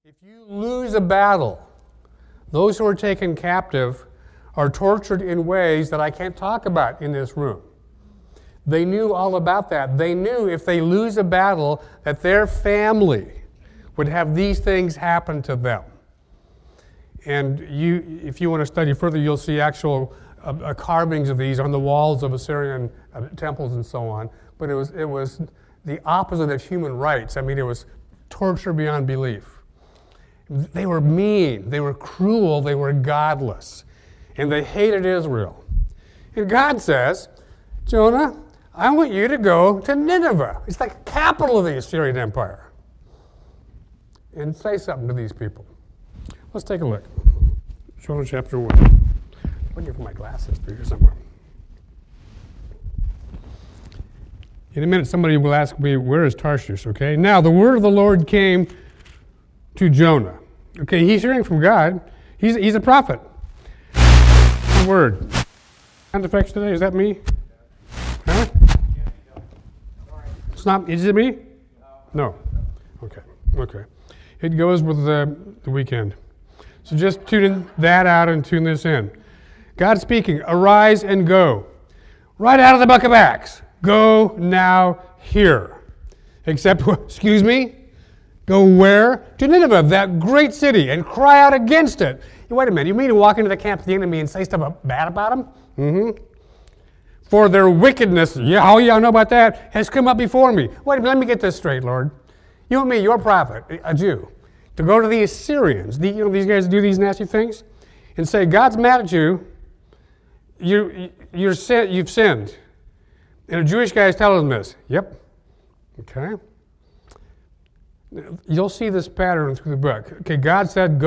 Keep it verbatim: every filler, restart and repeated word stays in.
If you lose a battle, those who are taken captive are tortured in ways that I can't talk about in this room. They knew all about that. They knew if they lose a battle that their family would have these things happen to them. And you, if you want to study further, you'll see actual uh, uh, carvings of these on the walls of Assyrian uh, temples and so on. But it was, it was the opposite of human rights. I mean, it was torture beyond belief. They were mean, they were cruel, they were godless, and they hated Israel. And God says, Jonah, I want you to go to Nineveh. It's like the capital of the Assyrian Empire. And say something to these people. Let's take a look. Jonah chapter one. I'm looking for my glasses. They're here somewhere. In a minute, somebody will ask me, where is Tarshish, okay? Now, the word of the Lord came to Jonah. Okay, he's hearing from God. He's, he's a prophet. The word. Sound effects today? Is that me? Huh? It's not, is it me? No. Okay, okay. It goes with the, the weekend. So just tune that out and tune this in. God speaking, arise and go. Right out of the book of Acts. Go now here. Except, excuse me? Go where? To Nineveh, that great city, and cry out against it. Wait a minute, you mean to walk into the camp of the enemy and say stuff bad about them? Mm-hmm. For their wickedness, yeah, oh yeah, I know about that, has come up before me. Wait a minute, let me get this straight, Lord. You want me, your prophet, a Jew, to go to the Assyrians, the, you know, these guys do these nasty things, and say, God's mad at you, you you're sin, you've sinned. And a Jewish guy is telling them this. Yep. Okay. You'll see this pattern through the book. Okay, God said, go.